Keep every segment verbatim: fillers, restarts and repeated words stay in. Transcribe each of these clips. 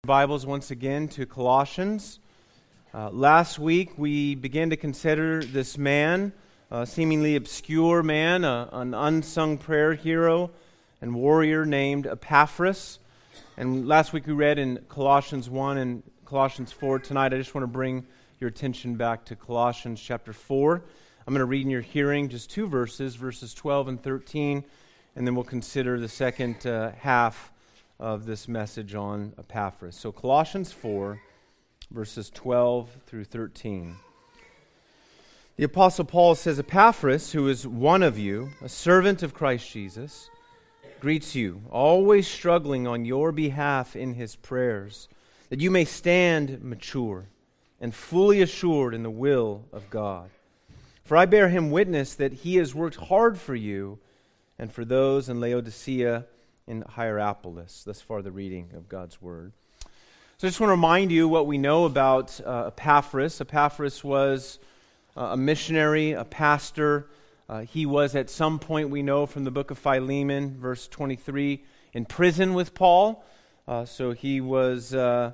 Bibles once again to Colossians. Uh, last week we began to consider this man, a seemingly obscure man, a, an unsung prayer hero and warrior named Epaphras. And last week we read in Colossians one and Colossians four. Tonight I just want to bring your attention back to Colossians chapter four. I'm going to read in your hearing just two verses, verses twelve and thirteen, and then we'll consider the second uh, half of this message on Epaphras. So Colossians four, verses twelve through thirteen. The Apostle Paul says, Epaphras, who is one of you, a servant of Christ Jesus, greets you, always struggling on your behalf in his prayers, that you may stand mature and fully assured in the will of God. For I bear him witness that he has worked hard for you and for those in Laodicea in Hierapolis. Thus far the reading of God's Word. So I just want to remind you what we know about uh, Epaphras. Epaphras was uh, a missionary, a pastor. Uh, he was at some point, we know from the book of Philemon, verse twenty-three, in prison with Paul. Uh, so he was uh,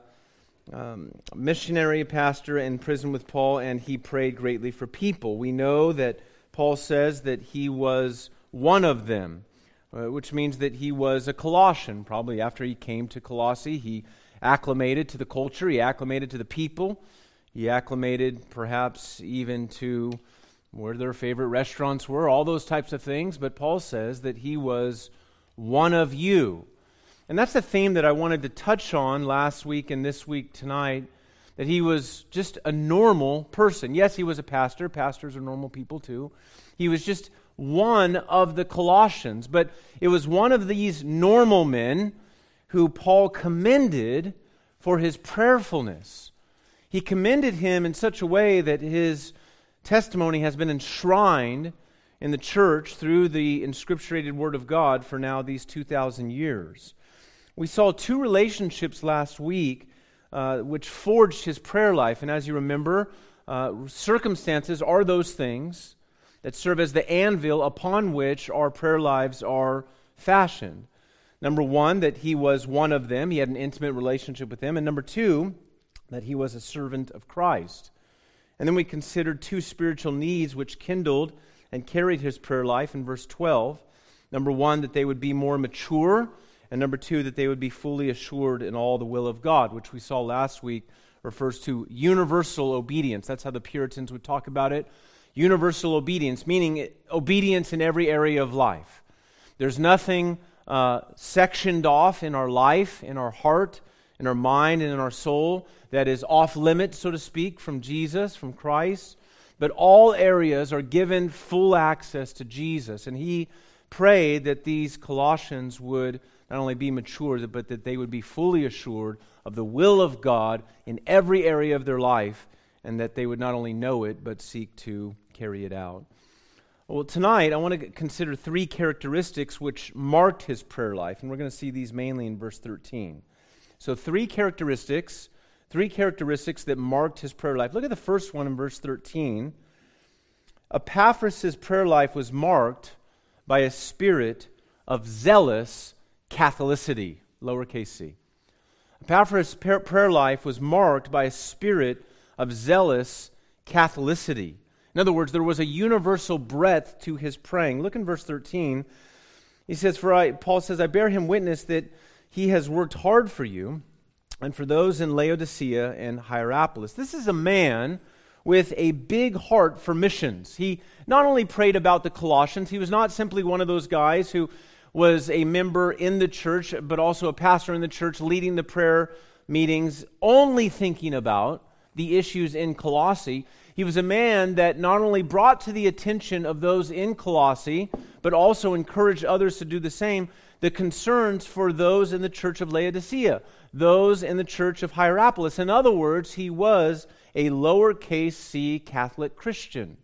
um, a missionary, a pastor in prison with Paul, and he prayed greatly for people. We know that Paul says that he was one of them. Uh, which means that he was a Colossian. Probably after he came to Colossae, he acclimated to the culture, he acclimated to the people, he acclimated perhaps even to where their favorite restaurants were, all those types of things. But Paul says that he was one of you. And that's the theme that I wanted to touch on last week and this week tonight, that he was just a normal person. Yes, he was a pastor. Pastors are normal people too. He was just one of the Colossians, but it was one of these normal men who Paul commended for his prayerfulness. He commended him in such a way that his testimony has been enshrined in the church through the inscripturated Word of God for now these two thousand years. We saw two relationships last week uh, which forged his prayer life, and as you remember, uh, circumstances are those things that serve as the anvil upon which our prayer lives are fashioned. Number one, that he was one of them. He had an intimate relationship with them. And number two, that he was a servant of Christ. And then we considered two spiritual needs which kindled and carried his prayer life in verse twelve. Number one, that they would be more mature. And number two, that they would be fully assured in all the will of God, which we saw last week refers to universal obedience. That's how the Puritans would talk about it. Universal obedience, meaning obedience in every area of life. There's nothing uh, sectioned off in our life, in our heart, in our mind, and in our soul that is off limits, so to speak, from Jesus, from Christ. But all areas are given full access to Jesus. And he prayed that these Colossians would not only be mature, but that they would be fully assured of the will of God in every area of their life, and that they would not only know it, but seek to carry it out. Well, tonight I want to consider three characteristics which marked his prayer life, and we're going to see these mainly in verse thirteen. So three characteristics, three characteristics that marked his prayer life. Look at the first one in verse thirteen. Epaphras' prayer life was marked by a spirit of zealous Catholicity, lowercase c. Epaphras' prayer life was marked by a spirit of zealous Catholicity. In other words, there was a universal breadth to his praying. Look in verse thirteen. He says, "For I," Paul says, "I bear him witness that he has worked hard for you and for those in Laodicea and Hierapolis." This is a man with a big heart for missions. He not only prayed about the Colossians, he was not simply one of those guys who was a member in the church, but also a pastor in the church leading the prayer meetings, only thinking about the issues in Colossae. He was a man that not only brought to the attention of those in Colossae, but also encouraged others to do the same, the concerns for those in the church of Laodicea, those in the church of Hierapolis. In other words, he was a lowercase c Catholic Christian.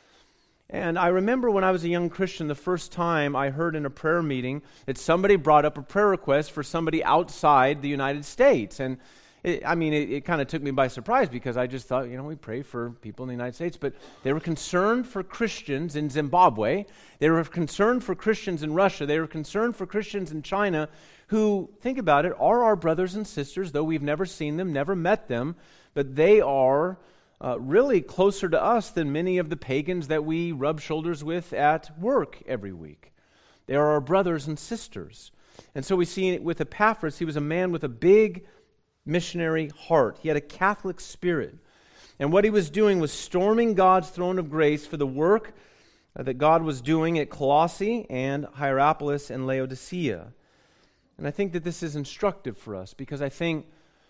And I remember when I was a young Christian, the first time I heard in a prayer meeting that somebody brought up a prayer request for somebody outside the United States. And it, I mean, it, it kind of took me by surprise because I just thought, you know, we pray for people in the United States. But they were concerned for Christians in Zimbabwe. They were concerned for Christians in Russia. They were concerned for Christians in China who, think about it, are our brothers and sisters, though we've never seen them, never met them. But they are uh, really closer to us than many of the pagans that we rub shoulders with at work every week. They are our brothers and sisters. And so we see with Epaphras, he was a man with a big missionary heart. He had a Catholic spirit. And what he was doing was storming God's throne of grace for the work uh, that God was doing at Colossae and Hierapolis and Laodicea. And I think that this is instructive for us because I think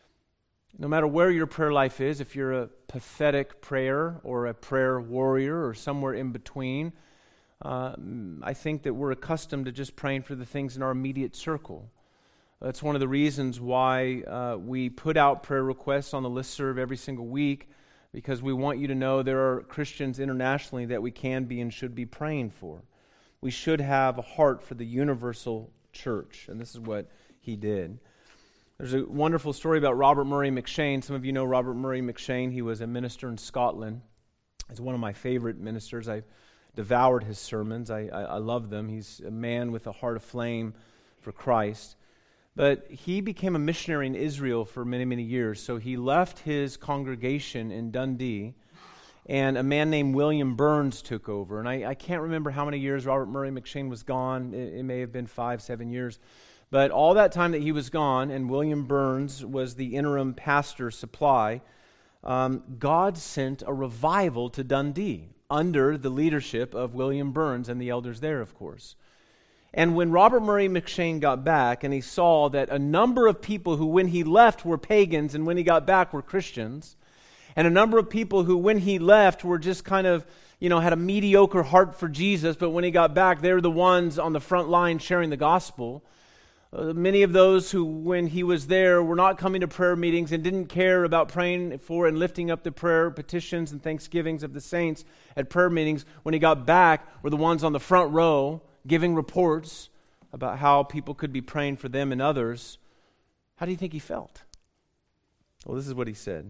no matter where your prayer life is, if you're a pathetic prayer or a prayer warrior or somewhere in between, uh, I think that we're accustomed to just praying for the things in our immediate circle. That's one of the reasons why uh, we put out prayer requests on the listserv every single week, because we want you to know there are Christians internationally that we can be and should be praying for. We should have a heart for the universal church, and this is what he did. There's a wonderful story about Robert Murray M'Cheyne. Some of you know Robert Murray M'Cheyne. He was a minister in Scotland. He's one of my favorite ministers. I devoured his sermons. I, I, I love them. He's a man with a heart of flame for Christ. But he became a missionary in Israel for many, many years. So he left his congregation in Dundee, and a man named William Burns took over. And I, I can't remember how many years Robert Murray M'Cheyne was gone. It, it may have been five, seven years. But all that time that he was gone, and William Burns was the interim pastor supply, um, God sent a revival to Dundee under the leadership of William Burns and the elders there, of course. And when Robert Murray M'Cheyne got back and he saw that a number of people who when he left were pagans and when he got back were Christians, and a number of people who when he left were just kind of, you know, had a mediocre heart for Jesus, but when he got back, they're the ones on the front line sharing the gospel. Uh, many of those who, when he was there, were not coming to prayer meetings and didn't care about praying for and lifting up the prayer petitions and thanksgivings of the saints at prayer meetings, when he got back, were the ones on the front row giving reports about how people could be praying for them and others. How do you think he felt? Well, this is what he said.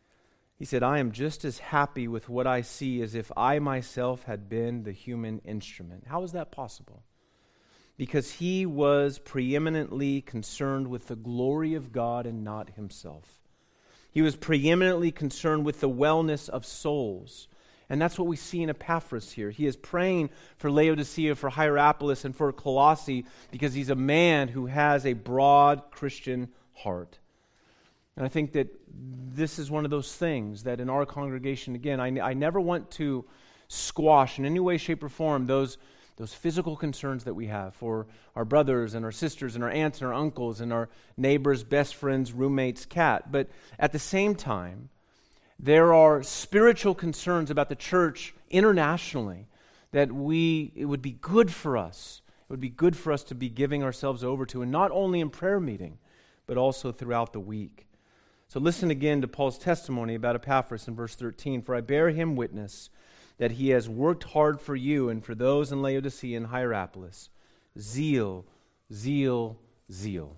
He said, "I am just as happy with what I see as if I myself had been the human instrument." How is that possible? Because he was preeminently concerned with the glory of God and not himself. He was preeminently concerned with the wellness of souls. And that's what we see in Epaphras here. He is praying for Laodicea, for Hierapolis, and for Colossae because he's a man who has a broad Christian heart. And I think that this is one of those things that in our congregation, again, I, I never want to squash in any way, shape, or form those, those physical concerns that we have for our brothers and our sisters and our aunts and our uncles and our neighbors, best friends, roommates, cat. But at the same time, there are spiritual concerns about the church internationally that we it would be good for us. It would be good for us to be giving ourselves over to, and not only in prayer meeting, but also throughout the week. So listen again to Paul's testimony about Epaphras in verse thirteen. "For I bear him witness that he has worked hard for you and for those in Laodicea and Hierapolis. Zeal, zeal, zeal."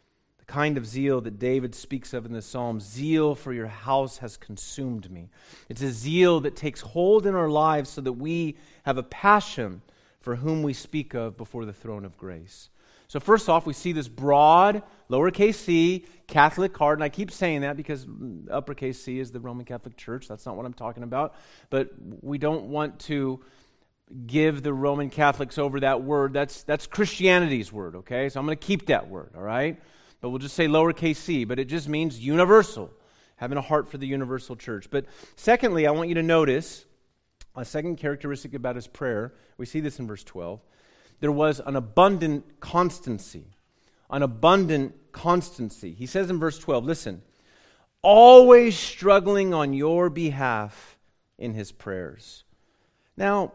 Kind of zeal that David speaks of in the Psalms. Zeal for your house has consumed me. It's a zeal that takes hold in our lives so that we have a passion for whom we speak of before the throne of grace. So first off, we see this broad, lowercase c, Catholic heart. And I keep saying that because uppercase C is the Roman Catholic Church. That's not what I'm talking about. But we don't want to give the Roman Catholics over that word. That's, that's Christianity's word, okay? So I'm going to keep that word, all right? But we'll just say lowercase c, but it just means universal, having a heart for the universal church. But secondly, I want you to notice a second characteristic about his prayer. We see this in verse twelve. There was an abundant constancy. An abundant constancy. He says in verse twelve, listen, "always struggling on your behalf in his prayers." Now,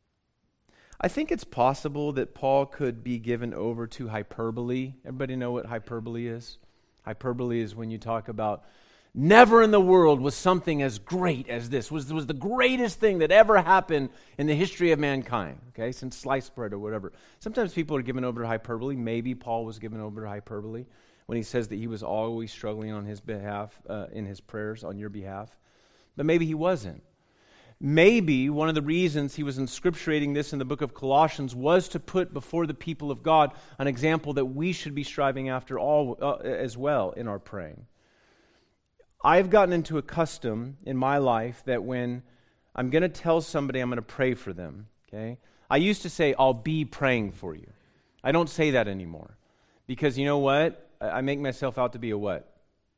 I think it's possible that Paul could be given over to hyperbole. Everybody know what hyperbole is? Hyperbole is when you talk about never in the world was something as great as this. Was was the greatest thing that ever happened in the history of mankind, okay, since sliced bread or whatever. Sometimes people are given over to hyperbole. Maybe Paul was given over to hyperbole when he says that he was always struggling on his behalf, uh, in his prayers on your behalf. But maybe he wasn't. Maybe one of the reasons he was inscripturating this in the book of Colossians was to put before the people of God an example that we should be striving after all uh, as well in our praying. I've gotten into a custom in my life that when I'm going to tell somebody I'm going to pray for them, okay, I used to say, I'll be praying for you. I don't say that anymore. Because you know what? I make myself out to be a what?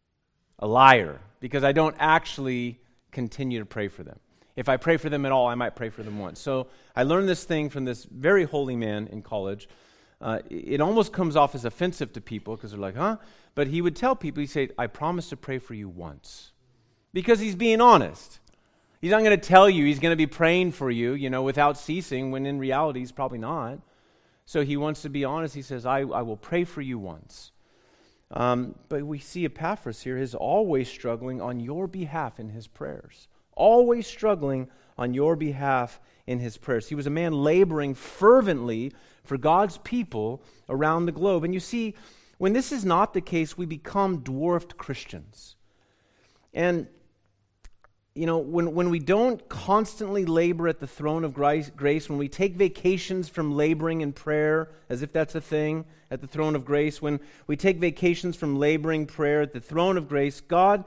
A liar. Because I don't actually continue to pray for them. If I pray for them at all, I might pray for them once. So I learned this thing from this very holy man in college. Uh, it almost comes off as offensive to people because they're like, huh? But he would tell people, he'd say, I promise to pray for you once. Because he's being honest. He's not going to tell you he's going to be praying for you, you know, without ceasing, when in reality he's probably not. So he wants to be honest. He says, I, I will pray for you once. Um, but we see Epaphras here is always struggling on your behalf in his prayers. Always struggling on your behalf in his prayers. He was a man laboring fervently for God's people around the globe. And you see, when this is not the case, we become dwarfed Christians. And, you know, when, when we don't constantly labor at the throne of grace, grace, when we take vacations from laboring in prayer, as if that's a thing, at the throne of grace, when we take vacations from laboring prayer at the throne of grace, God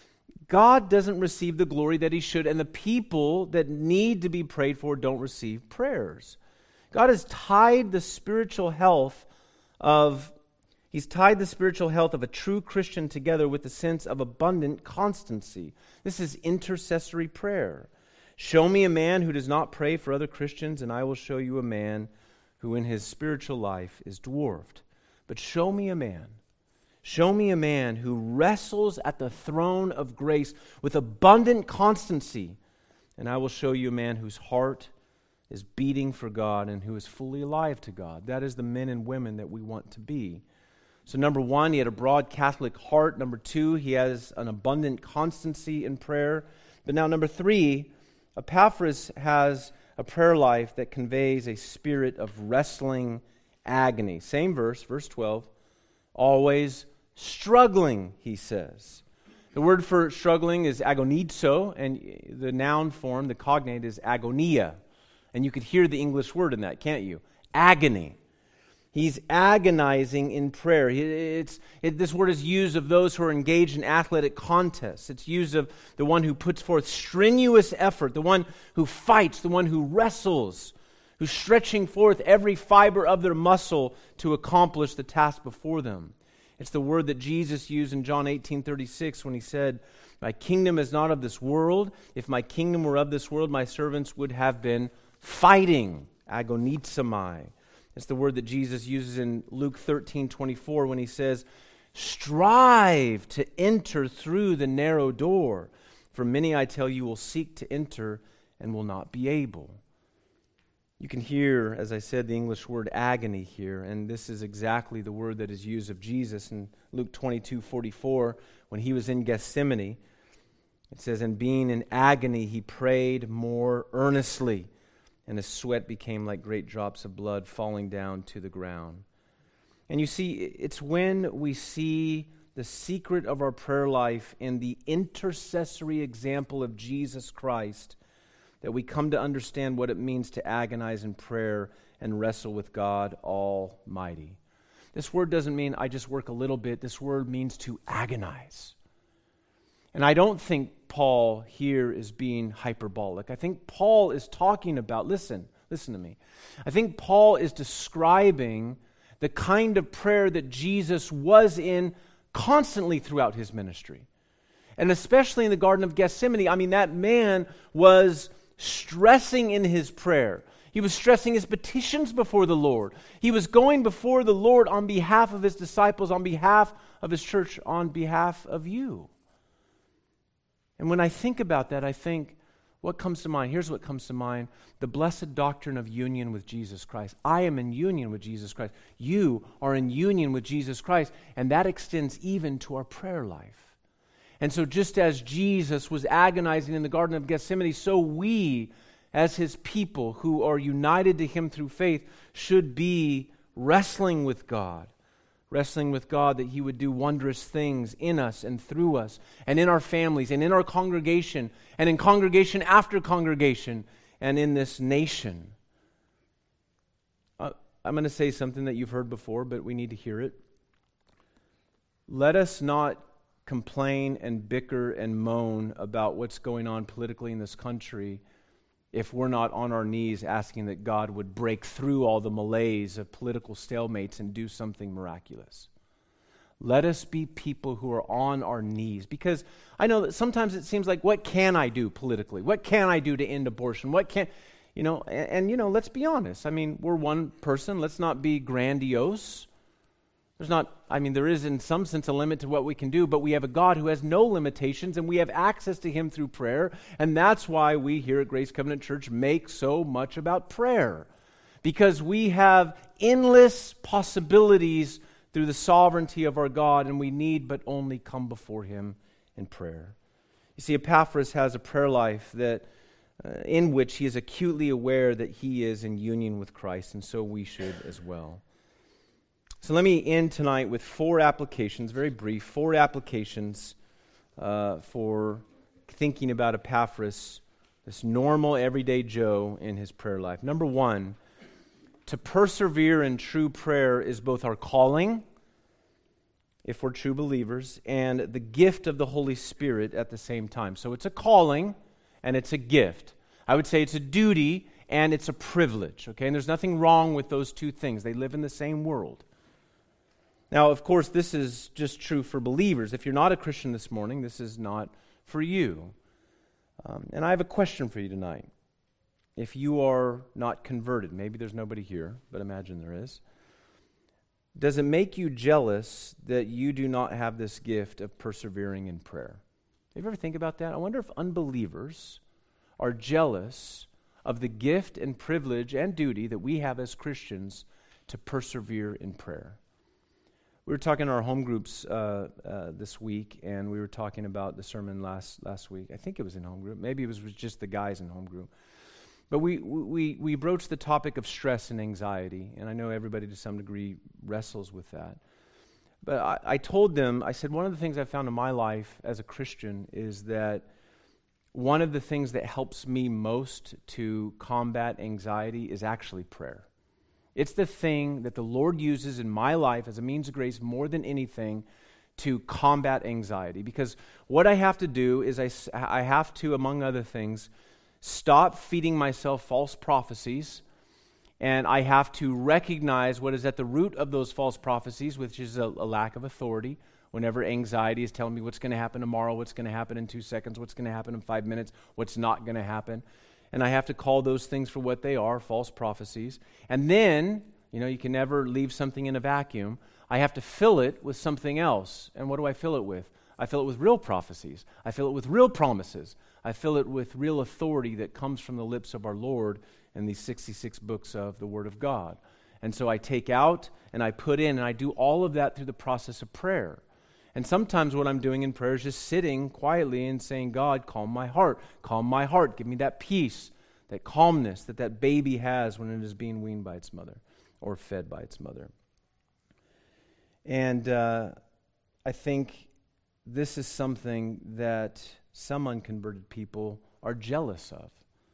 God doesn't receive the glory that he should, and the people that need to be prayed for don't receive prayers. God has tied the spiritual health of, he's tied the spiritual health of a true Christian together with the sense of abundant constancy. This is intercessory prayer. Show me a man who does not pray for other Christians, and I will show you a man who in his spiritual life is dwarfed. But show me a man Show me a man who wrestles at the throne of grace with abundant constancy, and I will show you a man whose heart is beating for God and who is fully alive to God. That is the men and women that we want to be. So number one, he had a broad Catholic heart. Number two, he has an abundant constancy in prayer. But now number three, Epaphras has a prayer life that conveys a spirit of wrestling agony. Same verse, verse twelve. Always struggling, he says. The word for struggling is agonizo, and the noun form, the cognate, is agonia. And you could hear the English word in that, can't you? Agony. He's agonizing in prayer. It's, it, this word is used of those who are engaged in athletic contests. It's used of the one who puts forth strenuous effort, the one who fights, the one who wrestles, who's stretching forth every fiber of their muscle to accomplish the task before them. It's the word that Jesus used in John eighteen thirty-six when he said, my kingdom is not of this world. If my kingdom were of this world, my servants would have been fighting. Agonizomai. It's the word that Jesus uses in Luke thirteen twenty-four when he says, strive to enter through the narrow door. For many, I tell you, will seek to enter and will not be able. You can hear, as I said, the English word agony here, and this is exactly the word that is used of Jesus in Luke twenty-two forty-four when he was in Gethsemane. It says, and being in agony, he prayed more earnestly, and his sweat became like great drops of blood falling down to the ground. And you see, it's when we see the secret of our prayer life in the intercessory example of Jesus Christ that we come to understand what it means to agonize in prayer and wrestle with God Almighty. This word doesn't mean I just work a little bit. This word means to agonize. And I don't think Paul here is being hyperbolic. I think Paul is talking about, listen, listen to me. I think Paul is describing the kind of prayer that Jesus was in constantly throughout his ministry. And especially in the Garden of Gethsemane, I mean, that man was stressing in his prayer. He was stressing his petitions before the Lord. He was going before the Lord on behalf of his disciples, on behalf of his church, on behalf of you. And when I think about that, I think, what comes to mind? Here's what comes to mind. The blessed doctrine of union with Jesus Christ. I am in union with Jesus Christ. You are in union with Jesus Christ. And that extends even to our prayer life. And so just as Jesus was agonizing in the Garden of Gethsemane, so we, as his people who are united to him through faith, should be wrestling with God wrestling with God that He would do wondrous things in us and through us and in our families and in our congregation and in congregation after congregation and in this nation. Uh, I'm going to say something that you've heard before, but we need to hear it. Let us not complain and bicker and moan about what's going on politically in this country if we're not on our knees asking that God would break through all the malaise of political stalemates and do something miraculous. Let us be people who are on our knees, because I know that sometimes it seems like, what can I do politically? What can I do to end abortion? What can, you know, and, and you know, let's be honest. I mean, we're one person. Let's not be grandiose. There's not, I mean, there is in some sense a limit to what we can do, but we have a God who has no limitations, and we have access to Him through prayer, and that's why we here at Grace Covenant Church make so much about prayer, because we have endless possibilities through the sovereignty of our God, and we need but only come before Him in prayer. You see, Epaphras has a prayer life that uh, in which he is acutely aware that he is in union with Christ, and so we should as well. So let me end tonight with four applications, very brief, four applications uh, for thinking about Epaphras, this normal, everyday Joe in his prayer life. Number one, to persevere in true prayer is both our calling, if we're true believers, and the gift of the Holy Spirit at the same time. So it's a calling and it's a gift. I would say it's a duty and it's a privilege, okay? And there's nothing wrong with those two things. They live in the same world. Now, of course, this is just true for believers. If you're not a Christian this morning, this is not for you. Um, and I have a question for you tonight. If you are not converted, maybe there's nobody here, but imagine there is. Does it make you jealous that you do not have this gift of persevering in prayer? Have you ever think about that? I wonder if unbelievers are jealous of the gift and privilege and duty that we have as Christians to persevere in prayer. We were talking in our home groups uh, uh, this week, and we were talking about the sermon last last week. I think it was in home group. Maybe it was just the guys in home group. But we we we broached the topic of stress and anxiety, and I know everybody to some degree wrestles with that. But I, I told them, I said, one of the things I found in my life as a Christian is that one of the things that helps me most to combat anxiety is actually prayer. It's the thing that the Lord uses in my life as a means of grace more than anything to combat anxiety. Because what I have to do is I, I have to, among other things, stop feeding myself false prophecies, and I have to recognize what is at the root of those false prophecies, which is a, a lack of authority. Whenever anxiety is telling me what's going to happen tomorrow, what's going to happen in two seconds, what's going to happen in five minutes, what's not going to happen. And I have to call those things for what they are, false prophecies. And then, you know, you can never leave something in a vacuum. I have to fill it with something else. And what do I fill it with? I fill it with real prophecies. I fill it with real promises. I fill it with real authority that comes from the lips of our Lord in these sixty-six books of the Word of God. And so I take out and I put in, and I do all of that through the process of prayer. And sometimes what I'm doing in prayer is just sitting quietly and saying, God, calm my heart. Calm my heart. Give me that peace, that calmness that that baby has when it is being weaned by its mother or fed by its mother. And uh, I think this is something that some unconverted people are jealous of.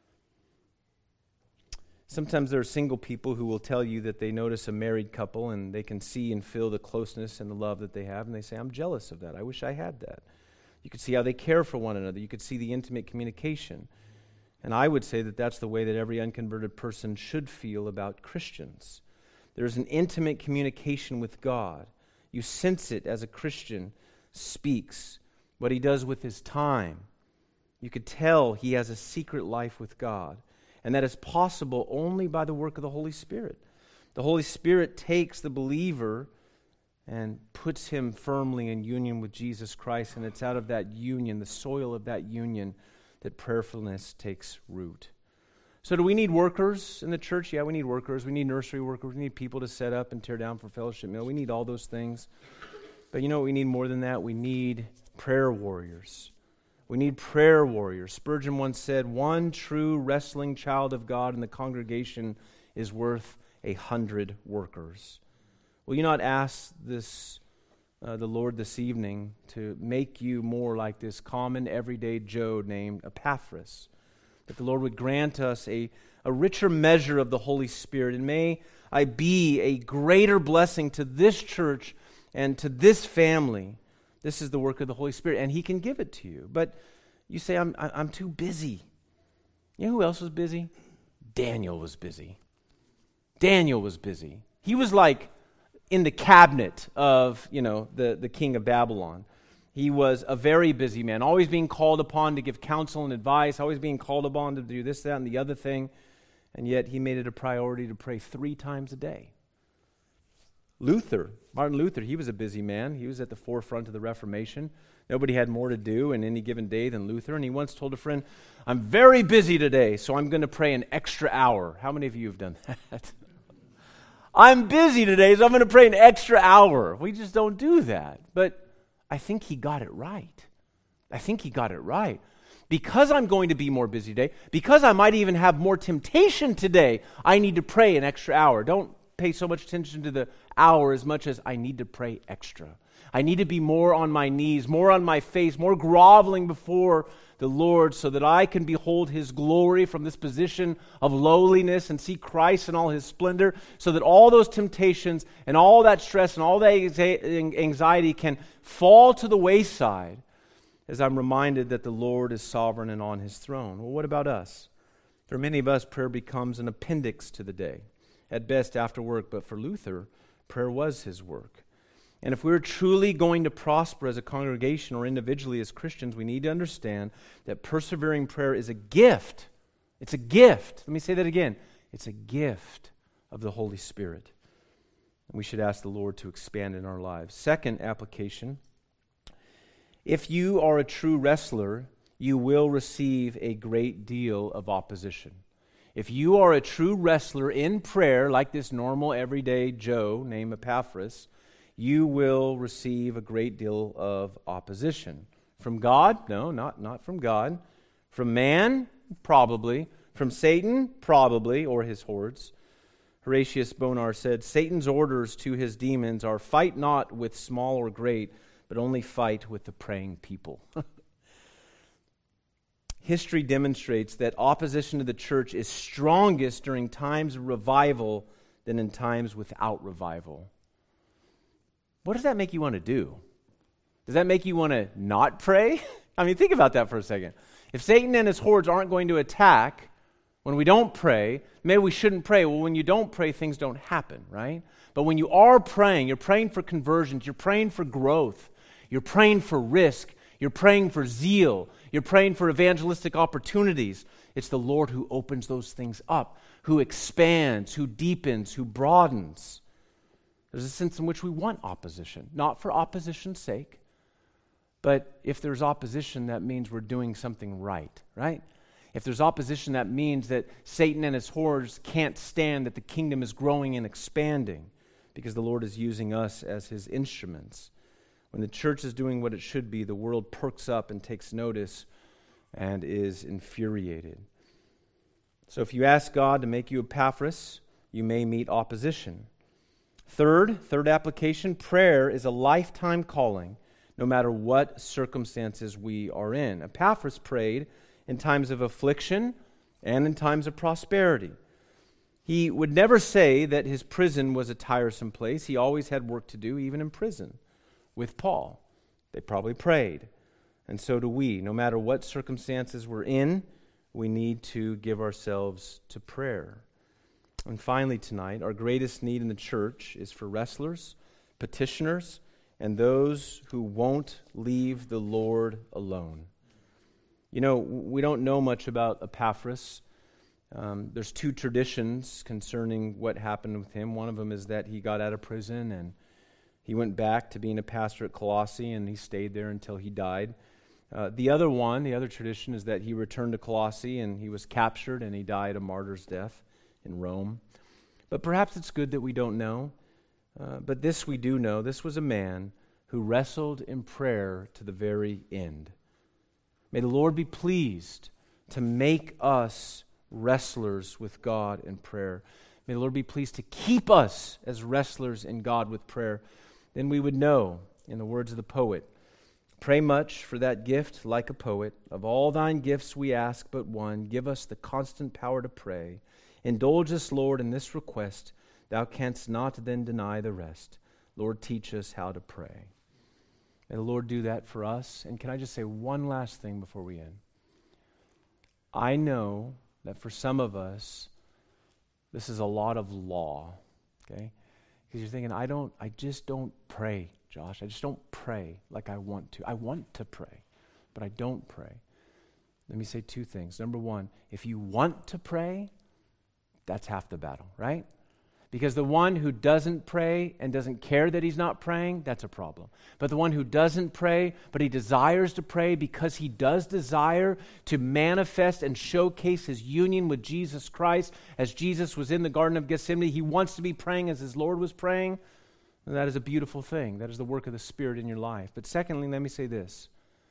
Sometimes there are single people who will tell you that they notice a married couple and they can see and feel the closeness and the love that they have, and they say, I'm jealous of that. I wish I had that. You could see how they care for one another. You could see the intimate communication. And I would say that that's the way that every unconverted person should feel about Christians. There's an intimate communication with God. You sense it as a Christian speaks, what he does with his time. You could tell he has a secret life with God. And that is possible only by the work of the Holy Spirit. The Holy Spirit takes the believer and puts him firmly in union with Jesus Christ, and it's out of that union, the soil of that union, that prayerfulness takes root. So do we need workers in the church? Yeah, we need workers. We need nursery workers. We need people to set up and tear down for fellowship meal. We need all those things. But you know what we need more than that? We need prayer warriors. We need prayer warriors. Spurgeon once said, one true wrestling child of God in the congregation is worth a hundred workers. Will you not ask this, uh, the Lord this evening to make you more like this common everyday Joe named Epaphras? That the Lord would grant us a, a richer measure of the Holy Spirit, and may I be a greater blessing to this church and to this family. This is the work of the Holy Spirit, and He can give it to you. But you say, I'm, I'm too busy. You know who else was busy? Daniel was busy. Daniel was busy. He was like in the cabinet of, you know, the, the king of Babylon. He was a very busy man, always being called upon to give counsel and advice, always being called upon to do this, that, and the other thing. And yet he made it a priority to pray three times a day. Luther, Martin Luther, he was a busy man. He was at the forefront of the Reformation. Nobody had more to do in any given day than Luther. And he once told a friend, I'm very busy today, so I'm going to pray an extra hour. How many of you have done that? I'm busy today, so I'm going to pray an extra hour. We just don't do that. But I think he got it right. I think he got it right. Because I'm going to be more busy today, because I might even have more temptation today, I need to pray an extra hour. Don't pay so much attention to the hour as much as I need to pray extra. I need to be more on my knees, more on my face, more groveling before the Lord so that I can behold His glory from this position of lowliness and see Christ in all His splendor, so that all those temptations and all that stress and all that anxiety can fall to the wayside as I'm reminded that the Lord is sovereign and on His throne. Well, what about us? For many of us, prayer becomes an appendix to the day, at best after work, but for Luther, prayer was his work. And if we're truly going to prosper as a congregation or individually as Christians, we need to understand that persevering prayer is a gift. It's a gift. Let me say that again. It's a gift of the Holy Spirit. And we should ask the Lord to expand in our lives. Second application, if you are a true wrestler, you will receive a great deal of opposition. If you are a true wrestler in prayer, like this normal everyday Joe named Epaphras, you will receive a great deal of opposition. From God? No, not, not from God. From man? Probably. From Satan? Probably, or his hordes. Horatius Bonar said, Satan's orders to his demons are, fight not with small or great, but only fight with the praying people. History demonstrates that opposition to the church is strongest during times of revival than in times without revival. What does that make you want to do? Does that make you want to not pray? I mean, think about that for a second. If Satan and his hordes aren't going to attack when we don't pray, maybe we shouldn't pray. Well, when you don't pray, things don't happen, right? But when you are praying, you're praying for conversions, you're praying for growth, you're praying for risk, you're praying for zeal, you're praying for evangelistic opportunities. It's the Lord who opens those things up, who expands, who deepens, who broadens. There's a sense in which we want opposition, not for opposition's sake, but if there's opposition, that means we're doing something right, right? If there's opposition, that means that Satan and his hordes can't stand that the kingdom is growing and expanding because the Lord is using us as His instruments. When the church is doing what it should be, the world perks up and takes notice and is infuriated. So if you ask God to make you Epaphras, you may meet opposition. Third, third application, prayer is a lifetime calling, no matter what circumstances we are in. Epaphras prayed in times of affliction and in times of prosperity. He would never say that his prison was a tiresome place. He always had work to do, even in prison, with Paul. They probably prayed, and so do we. No matter what circumstances we're in, we need to give ourselves to prayer. And finally tonight, our greatest need in the church is for wrestlers, petitioners, and those who won't leave the Lord alone. You know, we don't know much about Epaphras. Um, there's two traditions concerning what happened with him. One of them is that he got out of prison and he went back to being a pastor at Colossae and he stayed there until he died. Uh, the other one, the other tradition is that he returned to Colossae and he was captured and he died a martyr's death in Rome. But perhaps it's good that we don't know. Uh, but this we do know. This was a man who wrestled in prayer to the very end. May the Lord be pleased to make us wrestlers with God in prayer. May the Lord be pleased to keep us as wrestlers in God with prayer. Then we would know, in the words of the poet, pray much for that gift like a poet. Of all thine gifts we ask but one. Give us the constant power to pray. Indulge us, Lord, in this request. Thou canst not then deny the rest. Lord, teach us how to pray. May the Lord do that for us. And can I just say one last thing before we end? I know that for some of us, this is a lot of law, okay? Because you're thinking, I don't, I just don't pray, Josh. I just don't pray like I want to. I want to pray, but I don't pray. Let me say two things. Number one, if you want to pray, that's half the battle, right? Because the one who doesn't pray and doesn't care that he's not praying, that's a problem. But the one who doesn't pray, but he desires to pray because he does desire to manifest and showcase his union with Jesus Christ, as Jesus was in the Garden of Gethsemane, he wants to be praying as his Lord was praying. And that is a beautiful thing. That is the work of the Spirit in your life. But secondly, let me say this.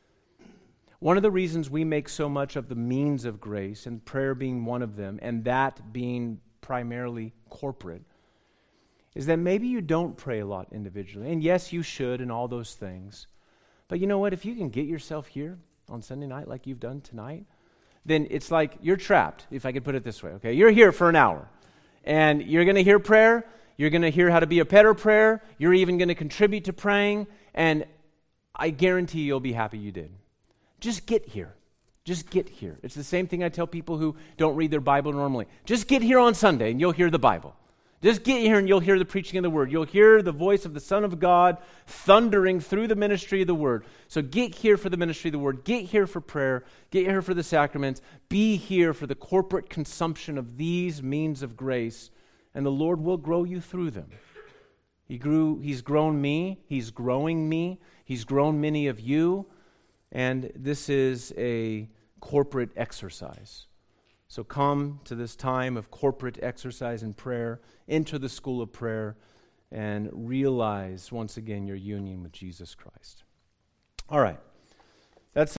One of the reasons we make so much of the means of grace, and prayer being one of them, and that being primarily corporate, is that maybe you don't pray a lot individually. And yes, you should and all those things. But you know what? If you can get yourself here on Sunday night like you've done tonight, then it's like you're trapped, if I could put it this way, okay? You're here for an hour, and you're going to hear prayer. You're going to hear how to be a better prayer. You're even going to contribute to praying, and I guarantee you'll be happy you did. Just get here. Just get here. It's the same thing I tell people who don't read their Bible normally. Just get here on Sunday, and you'll hear the Bible. Just get here and you'll hear the preaching of the Word. You'll hear the voice of the Son of God thundering through the ministry of the Word. So get here for the ministry of the Word. Get here for prayer. Get here for the sacraments. Be here for the corporate consumption of these means of grace, and the Lord will grow you through them. He grew. He's grown me. He's growing me. He's grown many of you, and this is a corporate exercise. So come to this time of corporate exercise and prayer, enter the school of prayer, and realize once again your union with Jesus Christ. All right. That's